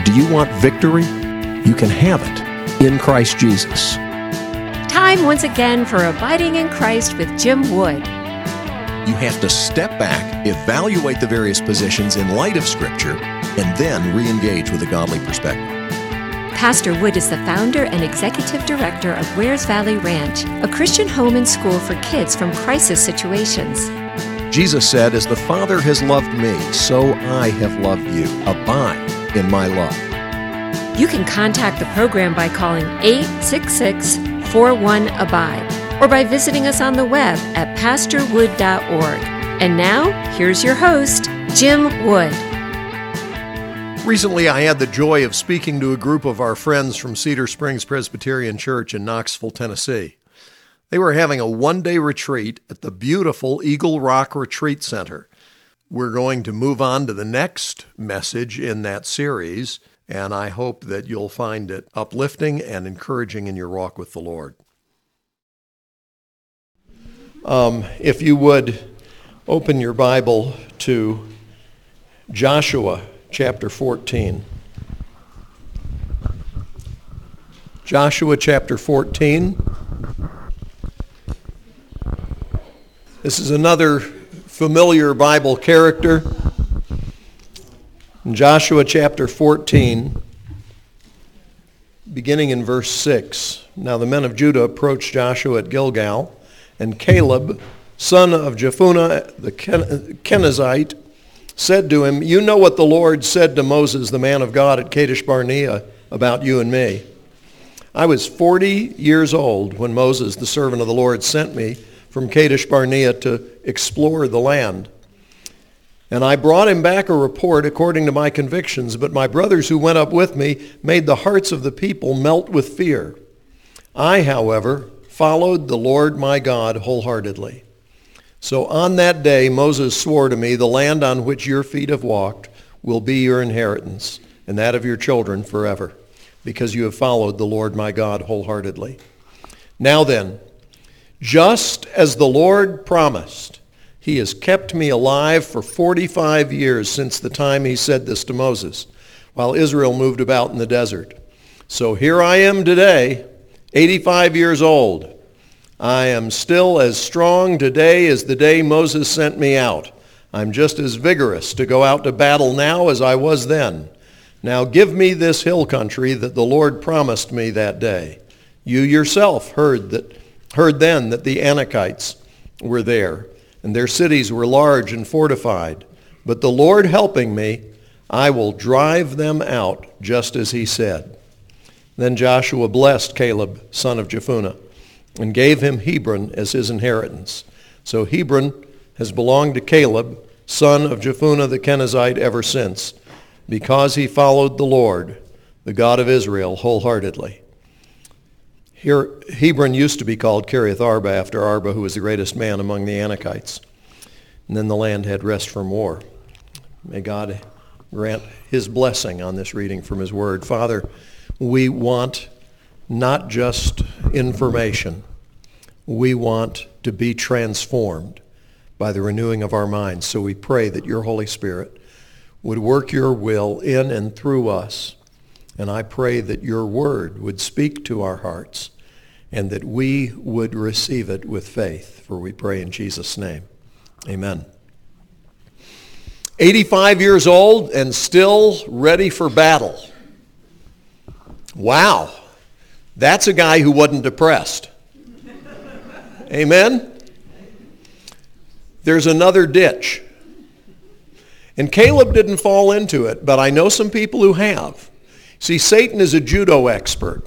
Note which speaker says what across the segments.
Speaker 1: Do you want victory? You can have it in Christ Jesus.
Speaker 2: Time once again for Abiding in Christ with Jim Wood.
Speaker 1: You have to step back, evaluate the various positions in light of Scripture, and then re-engage with a godly perspective.
Speaker 2: Pastor Wood is the founder and executive director of Wares Valley Ranch, a Christian home and school for kids from crisis situations.
Speaker 1: Jesus said, "As the Father has loved me, so I have loved you. Abide in my love."
Speaker 2: You can contact the program by calling 866-41-ABIDE or by visiting us on the web at pastorwood.org. And now, here's your host, Jim Wood.
Speaker 1: Recently, I had the joy of speaking to a group of our friends from Cedar Springs Presbyterian Church in Knoxville, Tennessee. They were having a one-day retreat at the beautiful Eagle Rock Retreat Center. We're going to move on to the next message in that series, and I hope that you'll find it uplifting and encouraging in your walk with the Lord. If you would open your Bible to Joshua chapter 14. Joshua chapter 14. This is another familiar Bible character. In Joshua chapter 14, beginning in verse 6. Now the men of Judah approached Joshua at Gilgal, and Caleb, son of Jephunneh the Kenizzite, said to him, "You know what the Lord said to Moses, the man of God, at Kadesh Barnea about you and me. I was 40 years old when Moses, the servant of the Lord, sent me from Kadesh Barnea to explore the land. And I brought him back a report according to my convictions, but my brothers who went up with me made the hearts of the people melt with fear. I, however, followed the Lord my God wholeheartedly. So on that day Moses swore to me, the land on which your feet have walked will be your inheritance, and that of your children forever, because you have followed the Lord my God wholeheartedly. Now then, just as the Lord promised, he has kept me alive for 45 years since the time he said this to Moses, while Israel moved about in the desert. So here I am today, 85 years old. I am still as strong today as the day Moses sent me out. I'm just as vigorous to go out to battle now as I was then. Now give me this hill country that the Lord promised me that day. You yourself heard then that the Anakites were there, and their cities were large and fortified. But the Lord helping me, I will drive them out just as he said." Then Joshua blessed Caleb, son of Jephunneh, and gave him Hebron as his inheritance. So Hebron has belonged to Caleb, son of Jephunneh the Kenizzite, ever since, because he followed the Lord, the God of Israel, wholeheartedly. Here, Hebron used to be called Kiriath Arba, after Arba, who was the greatest man among the Anakites. And then the land had rest from war. May God grant his blessing on this reading from his word. Father, we want not just information. We want to be transformed by the renewing of our minds. So we pray that your Holy Spirit would work your will in and through us. And I pray that your word would speak to our hearts and that we would receive it with faith. For we pray in Jesus' name. Amen. 85 years old and still ready for battle. Wow. That's a guy who wasn't depressed. Amen? There's another ditch. And Caleb didn't fall into it, but I know some people who have. See, Satan is a judo expert.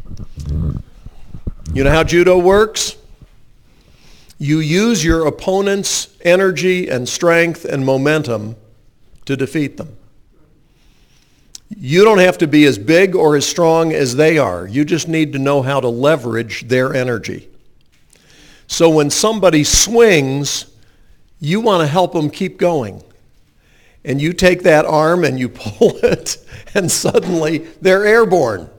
Speaker 1: You know how judo works? You use your opponent's energy and strength and momentum to defeat them. You don't have to be as big or as strong as they are. You just need to know how to leverage their energy. So when somebody swings, you want to help them keep going. And you take that arm and you pull it, and suddenly they're airborne.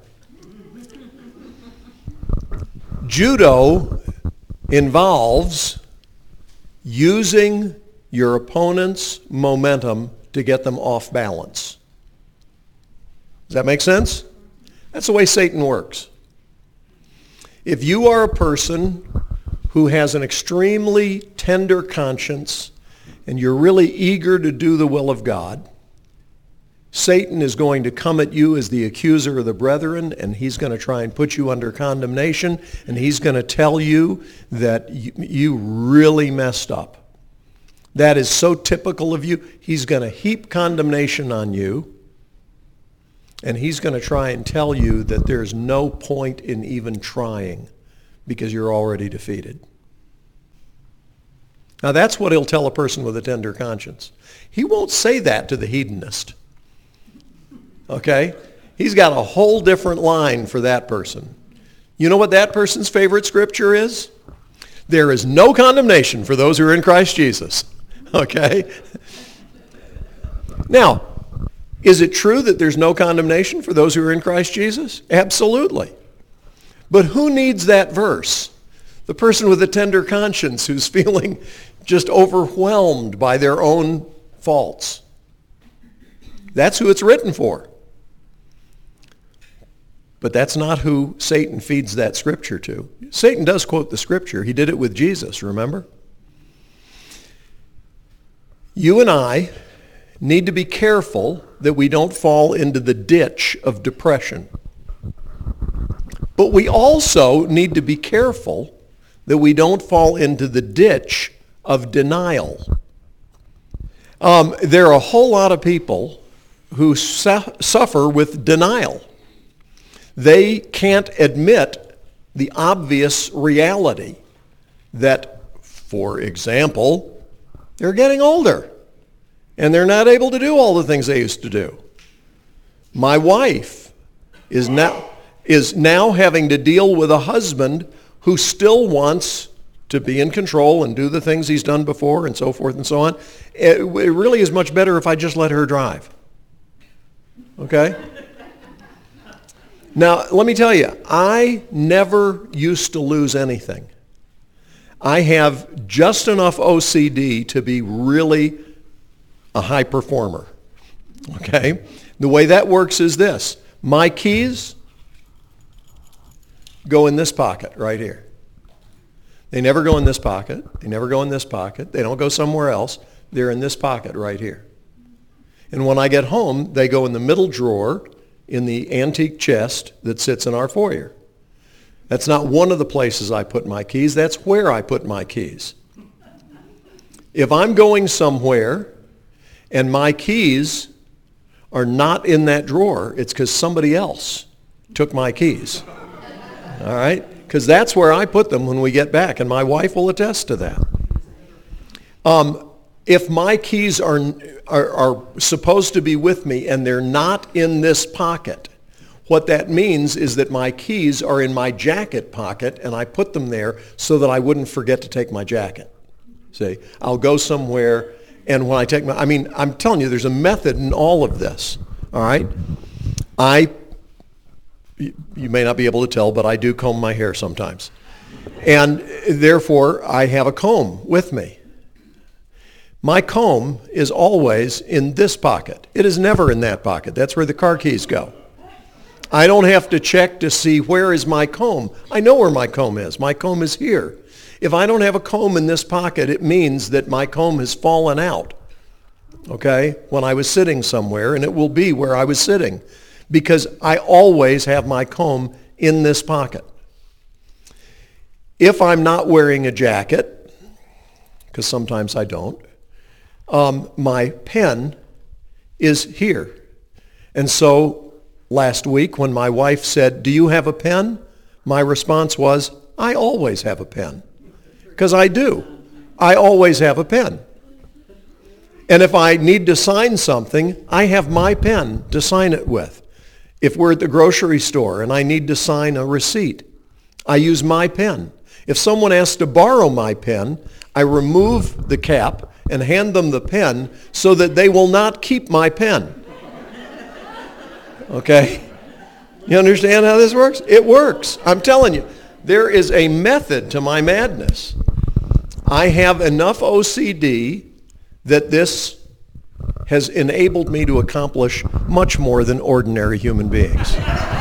Speaker 1: Judo involves using your opponent's momentum to get them off balance. Does that make sense? That's the way Satan works. If you are a person who has an extremely tender conscience and you're really eager to do the will of God, Satan is going to come at you as the accuser of the brethren, and he's going to try and put you under condemnation, and he's going to tell you that you really messed up. That is so typical of you. He's going to heap condemnation on you, and he's going to try and tell you that there's no point in even trying because you're already defeated. Now that's what he'll tell a person with a tender conscience. He won't say that to the hedonist. Okay? He's got a whole different line for that person. You know what that person's favorite scripture is? There is no condemnation for those who are in Christ Jesus. Okay? Now, is it true that there's no condemnation for those who are in Christ Jesus? Absolutely. But who needs that verse? The person with a tender conscience who's feeling just overwhelmed by their own faults. That's who it's written for. But that's not who Satan feeds that scripture to. Satan does quote the scripture. He did it with Jesus, remember? You and I need to be careful that we don't fall into the ditch of depression. But we also need to be careful that we don't fall into the ditch of denial. There are a whole lot of people who suffer with denial. They can't admit the obvious reality that, for example, they're getting older and they're not able to do all the things they used to do. My wife is now having to deal with a husband who still wants to be in control and do the things he's done before and so forth and so on. It really is much better if I just let her drive. Okay? Now, let me tell you, I never used to lose anything. I have just enough OCD to be really a high performer. Okay? The way that works is this. My keys go in this pocket right here. They never go in this pocket. They never go in this pocket. They don't go somewhere else. They're in this pocket right here. And when I get home, they go in the middle drawer in the antique chest that sits in our foyer. That's not one of the places I put my keys. That's where I put my keys. If I'm going somewhere and my keys are not in that drawer, it's because somebody else took my keys. All right? Because that's where I put them when we get back, and my wife will attest to that. If my keys are supposed to be with me and they're not in this pocket, what that means is that my keys are in my jacket pocket, and I put them there so that I wouldn't forget to take my jacket. See, I'll go somewhere, and when I take I'm telling you, there's a method in all of this. All right? You may not be able to tell, but I do comb my hair sometimes. And therefore, I have a comb with me. My comb is always in this pocket. It is never in that pocket. That's where the car keys go. I don't have to check to see where is my comb. I know where my comb is. My comb is here. If I don't have a comb in this pocket, it means that my comb has fallen out, okay, when I was sitting somewhere, and it will be where I was sitting, because I always have my comb in this pocket. If I'm not wearing a jacket, because sometimes I don't, my pen is here. And so last week when my wife said, "Do you have a pen?" my response was, "I always have a pen." Because I do. I always have a pen. And if I need to sign something, I have my pen to sign it with. If we're at the grocery store and I need to sign a receipt, I use my pen. If someone asks to borrow my pen, I remove the cap and hand them the pen so that they will not keep my pen. Okay? You understand how this works? It works. I'm telling you. There is a method to my madness. I have enough OCD that this has enabled me to accomplish much more than ordinary human beings.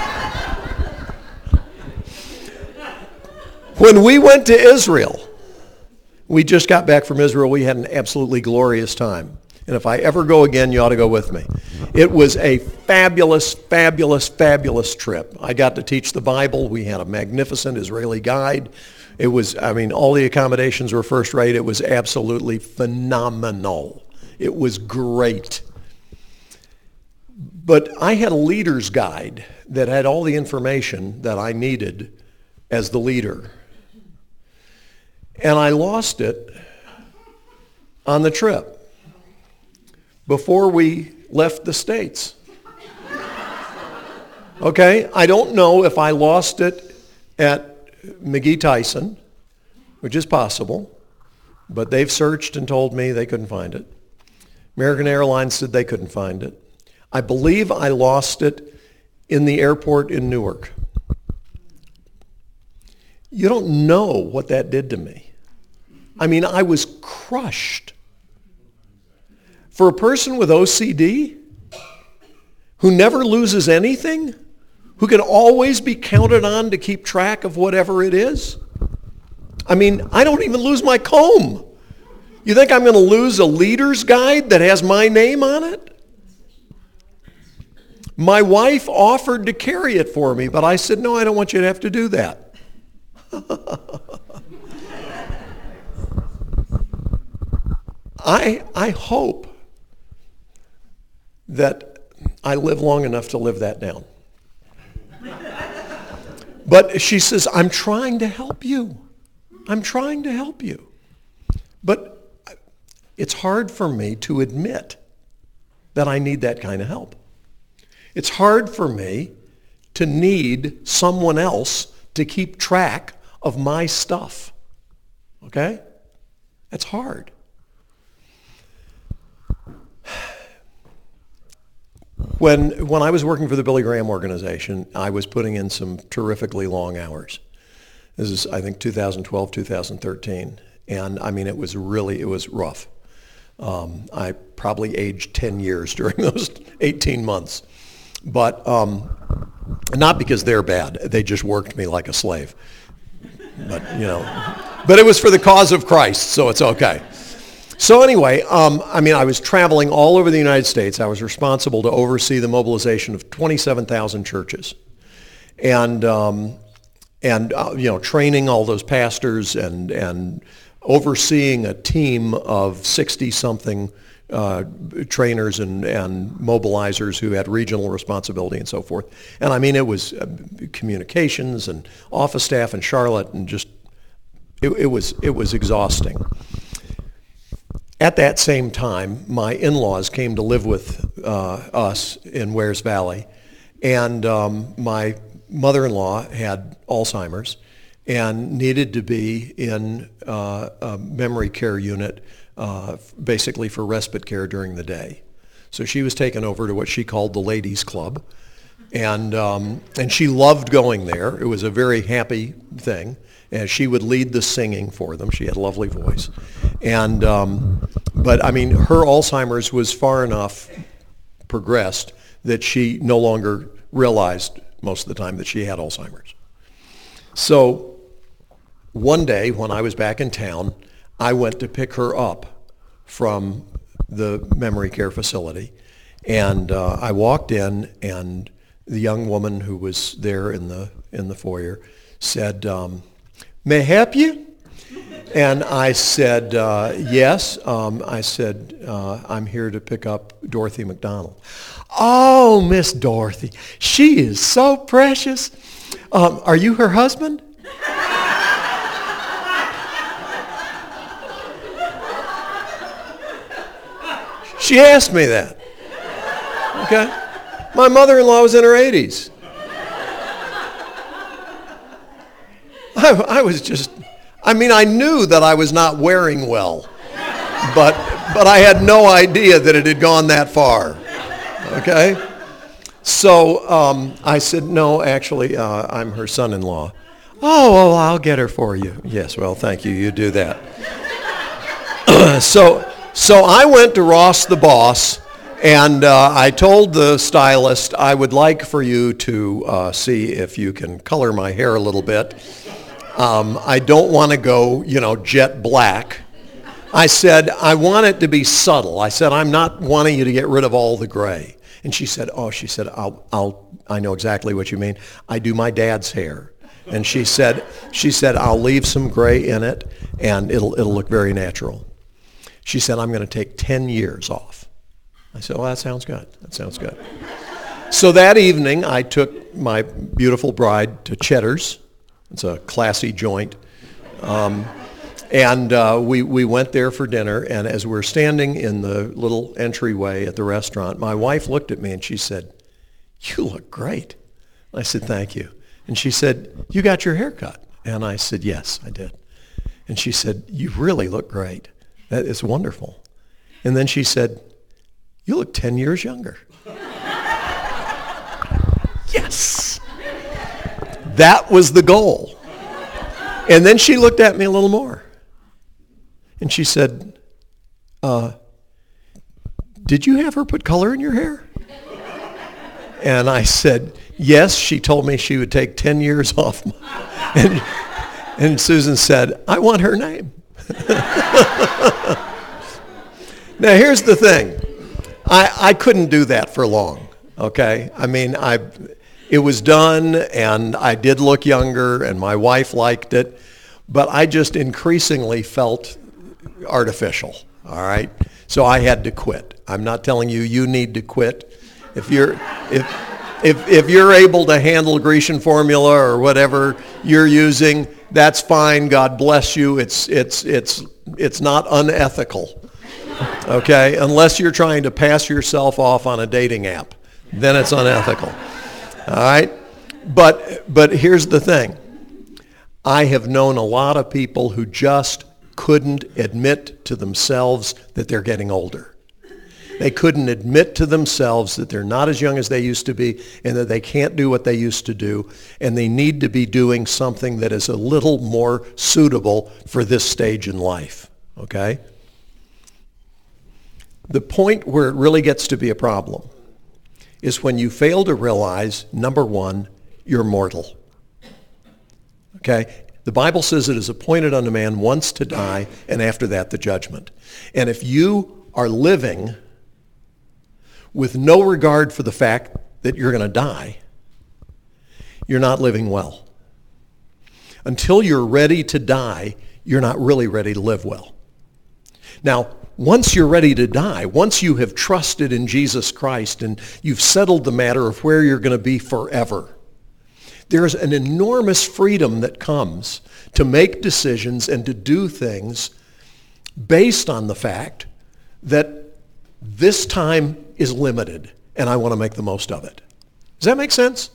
Speaker 1: When we went to Israel, we just got back from Israel. We had an absolutely glorious time. And if I ever go again, you ought to go with me. It was a fabulous, fabulous, fabulous trip. I got to teach the Bible. We had a magnificent Israeli guide. It was, all the accommodations were first rate. It was absolutely phenomenal. It was great. But I had a leader's guide that had all the information that I needed as the leader. And I lost it on the trip before we left the States. Okay, I don't know if I lost it at McGee Tyson, which is possible, but they've searched and told me they couldn't find it. American Airlines said they couldn't find it. I believe I lost it in the airport in Newark. You don't know what that did to me. I was crushed. For a person with OCD, who never loses anything, who can always be counted on to keep track of whatever it is. I don't even lose my comb. You think I'm going to lose a leader's guide that has my name on it? My wife offered to carry it for me, but I said, no, I don't want you to have to do that. I hope that I live long enough to live that down. But she says, I'm trying to help you. I'm trying to help you. But it's hard for me to admit that I need that kind of help. It's hard for me to need someone else to keep track of my stuff. Okay? That's hard. When I was working for the Billy Graham organization, I was putting in some terrifically long hours. This is, I think, 2012, 2013. And it was rough. I probably aged 10 years during those 18 months. But not because they're bad. They just worked me like a slave. But it was for the cause of Christ, so it's okay. So anyway, I was traveling all over the United States. I was responsible to oversee the mobilization of 27,000 churches, and training all those pastors and overseeing a team of 60-something trainers and mobilizers who had regional responsibility and so forth. And it was communications and office staff in Charlotte, and just it was exhausting. At that same time, my in-laws came to live with us in Wears Valley, and my mother-in-law had Alzheimer's and needed to be in a memory care unit, basically for respite care during the day. So she was taken over to what she called the ladies' club, and she loved going there. It was a very happy thing. And she would lead the singing for them. She had a lovely voice. And, but her Alzheimer's was far enough progressed that she no longer realized most of the time that she had Alzheimer's. So one day when I was back in town, I went to pick her up from the memory care facility. And I walked in, and the young woman who was there in the foyer said, "May I help you?" And I said, "Yes." I said, "I'm here to pick up Dorothy McDonald." "Oh, Miss Dorothy, she is so precious. Are you her husband?" She asked me that. Okay? My mother-in-law was in her 80s. I was just, I knew that I was not wearing well, but I had no idea that it had gone that far, okay? So I said, "No, actually, I'm her son-in-law." "Oh, well, I'll get her for you." "Yes, well, thank you, you do that." So I went to Ross the boss, And I told the stylist, I would like for you to see if you can color my hair a little bit. I don't want to go, jet black. I said, I want it to be subtle. I said, I'm not wanting you to get rid of all the gray. And she said, I know exactly what you mean. I do my dad's hair. And she said, I'll leave some gray in it, and it'll look very natural. She said, I'm going to take 10 years off. I said, well, that sounds good. That sounds good. So that evening, I took my beautiful bride to Cheddar's. It's a classy joint. And we went there for dinner, and as we were standing in the little entryway at the restaurant, my wife looked at me and she said, you look great. I said, thank you. And she said, you got your hair cut? And I said, yes, I did. And she said, you really look great. That is wonderful. And then she said, you look 10 years younger. Yes! That was the goal. And then she looked at me a little more. And she said, did you have her put color in your hair? And I said, yes, she told me she would take 10 years off. And Susan said, I want her name. Now here's the thing. I couldn't do that for long, okay? I mean, it was done, and I did look younger, and my wife liked it, but I just increasingly felt artificial, all right? So I had to quit. I'm not telling you need to quit. If you're able to handle Grecian formula or whatever you're using, that's fine. God bless you. It's not unethical, okay? Unless you're trying to pass yourself off on a dating app, then it's unethical, all right? But here's the thing. I have known a lot of people who just couldn't admit to themselves that they're getting older. They couldn't admit to themselves that they're not as young as they used to be and that they can't do what they used to do, and they need to be doing something that is a little more suitable for this stage in life, okay? The point where it really gets to be a problem is when you fail to realize, number one, you're mortal, okay? The Bible says it is appointed unto man once to die, and after that the judgment. And if you are living with no regard for the fact that you're going to die, you're not living well. Until you're ready to die, you're not really ready to live well. Now, once you're ready to die, once you have trusted in Jesus Christ and you've settled the matter of where you're going to be forever, there's an enormous freedom that comes to make decisions and to do things based on the fact that this time is limited and I want to make the most of it. Does that make sense?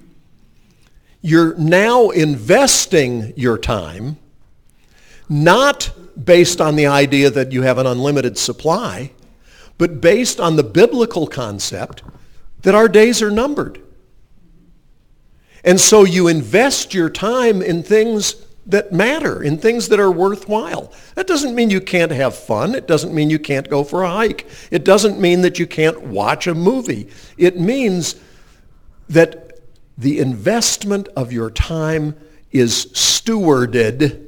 Speaker 1: You're now investing your time not based on the idea that you have an unlimited supply, but based on the biblical concept that our days are numbered. And so you invest your time in things that matter, in things that are worthwhile. That doesn't mean you can't have fun. It doesn't mean you can't go for a hike. It doesn't mean that you can't watch a movie. It means that the investment of your time is stewarded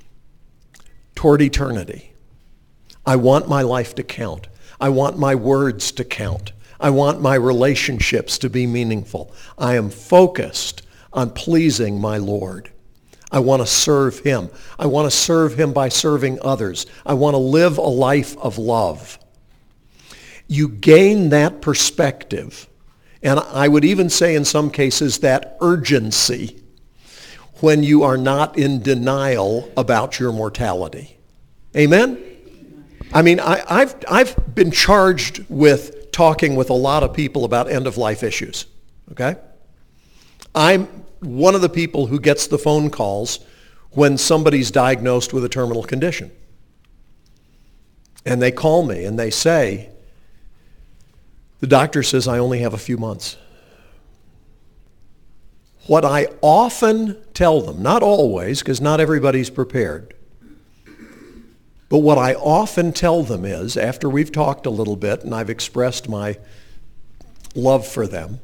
Speaker 1: toward eternity. I want my life to count. I want my words to count. I want my relationships to be meaningful. I am focused on pleasing my Lord. I want to serve him. I want to serve him by serving others. I want to live a life of love. You gain that perspective, and I would even say in some cases that urgency, when you are not in denial about your mortality. Amen? I mean, I've been charged with talking with a lot of people about end-of-life issues, okay? I'm one of the people who gets the phone calls when somebody's diagnosed with a terminal condition. And they call me and they say, the doctor says I only have a few months. What I often tell them, not always, because not everybody's prepared, But what I often tell them is, after we've talked a little bit and I've expressed my love for them,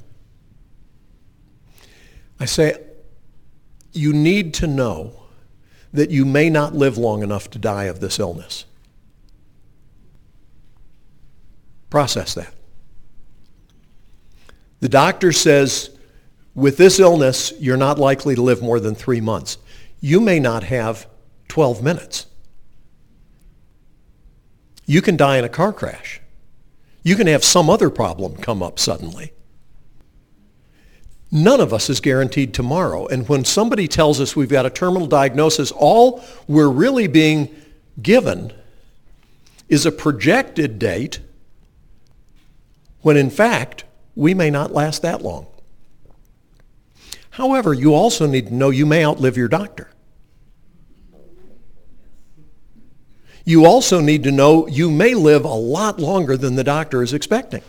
Speaker 1: I say, you need to know that you may not live long enough to die of this illness. Process that. The doctor says, with this illness, you're not likely to live more than 3 months. You may not have 12 minutes. You can die in a car crash. You can have some other problem come up suddenly. None of us is guaranteed tomorrow. And when somebody tells us we've got a terminal diagnosis, all we're really being given is a projected date when in fact we may not last that long. However, you also need to know you may outlive your doctor. You also need to know you may live a lot longer than the doctor is expecting.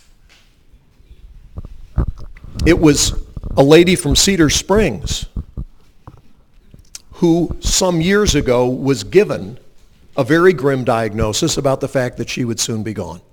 Speaker 1: It was a lady from Cedar Springs who some years ago was given a very grim diagnosis about the fact that she would soon be gone.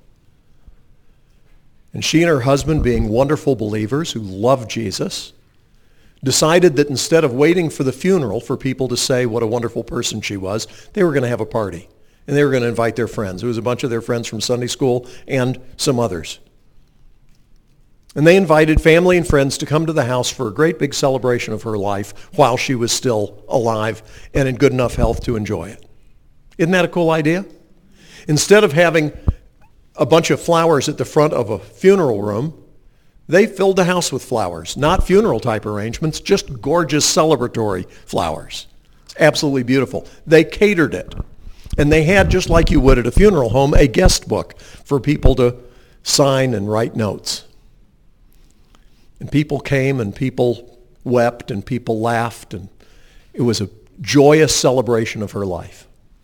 Speaker 1: And she and her husband, being wonderful believers who loved Jesus, decided that instead of waiting for the funeral for people to say what a wonderful person she was, they were going to have a party. And they were going to invite their friends. It was a bunch of their friends from Sunday school and some others. And they invited family and friends to come to the house for a great big celebration of her life while she was still alive and in good enough health to enjoy it. Isn't that a cool idea? Instead of having a bunch of flowers at the front of a funeral room, they filled the house with flowers. Not funeral type arrangements, just gorgeous celebratory flowers. It's absolutely beautiful. They catered it. And they had, just like you would at a funeral home, a guest book for people to sign and write notes. And people came and people wept and people laughed, and it was a joyous celebration of her life.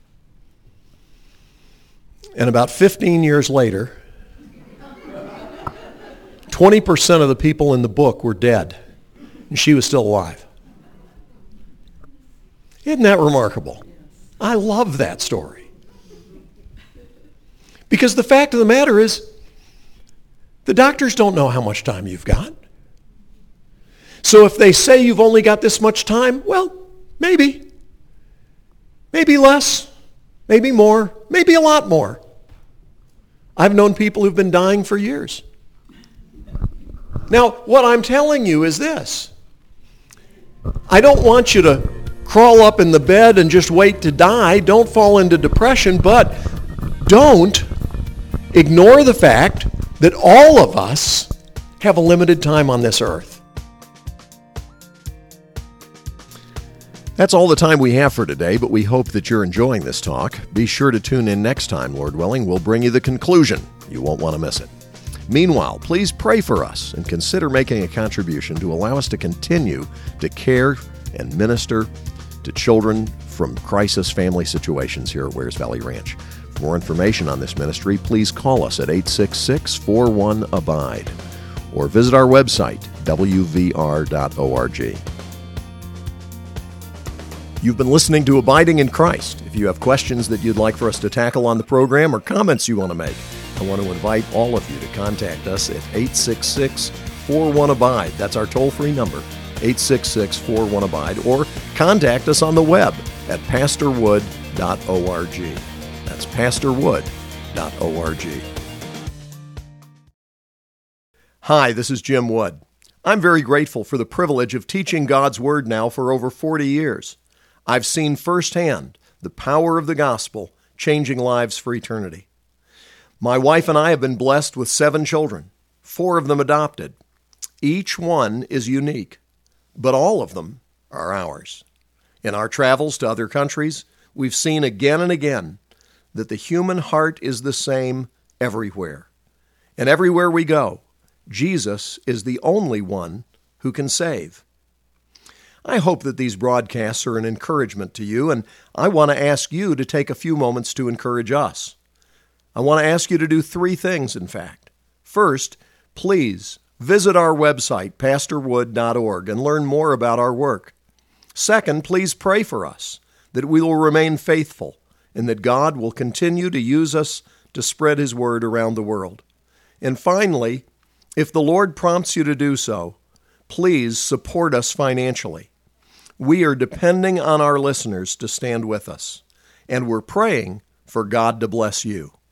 Speaker 1: And about 15 years later, 20% of the people in the book were dead, and she was still alive. Isn't that remarkable? I love that story. Because the fact of the matter is, the doctors don't know how much time you've got. So if they say you've only got this much time, well, maybe. Maybe less, maybe more, maybe a lot more. I've known people who've been dying for years. Now, what I'm telling you is this. I don't want you to crawl up in the bed and just wait to die. Don't fall into depression, but don't ignore the fact that all of us have a limited time on this earth. That's all the time we have for today, but we hope that you're enjoying this talk. Be sure to tune in next time, Lord willing. We'll bring you the conclusion. You won't want to miss it. Meanwhile, please pray for us and consider making a contribution to allow us to continue to care and minister to children from crisis family situations here at Wears Valley Ranch. For more information on this ministry, please call us at 866-41-ABIDE or visit our website, wvr.org. You've been listening to Abiding in Christ. If you have questions that you'd like for us to tackle on the program or comments you want to make, I want to invite all of you to contact us at 866-41-ABIDE. That's our toll-free number, 866-41-ABIDE, or contact us on the web at pastorwood.org. That's pastorwood.org. Hi, this is Jim Wood. I'm very grateful for the privilege of teaching God's Word now for over 40 years. I've seen firsthand the power of the gospel changing lives for eternity. My wife and I have been blessed with 7 children, 4 of them adopted. Each one is unique, but all of them are ours. In our travels to other countries, we've seen again and again that the human heart is the same everywhere. And everywhere we go, Jesus is the only one who can save. I hope that these broadcasts are an encouragement to you, and I want to ask you to take a few moments to encourage us. I want to ask you to do 3 things, in fact. First, please visit our website, pastorwood.org, and learn more about our work. Second, please pray for us that we will remain faithful and that God will continue to use us to spread His word around the world. And finally, if the Lord prompts you to do so, please support us financially. We are depending on our listeners to stand with us, and we're praying for God to bless you.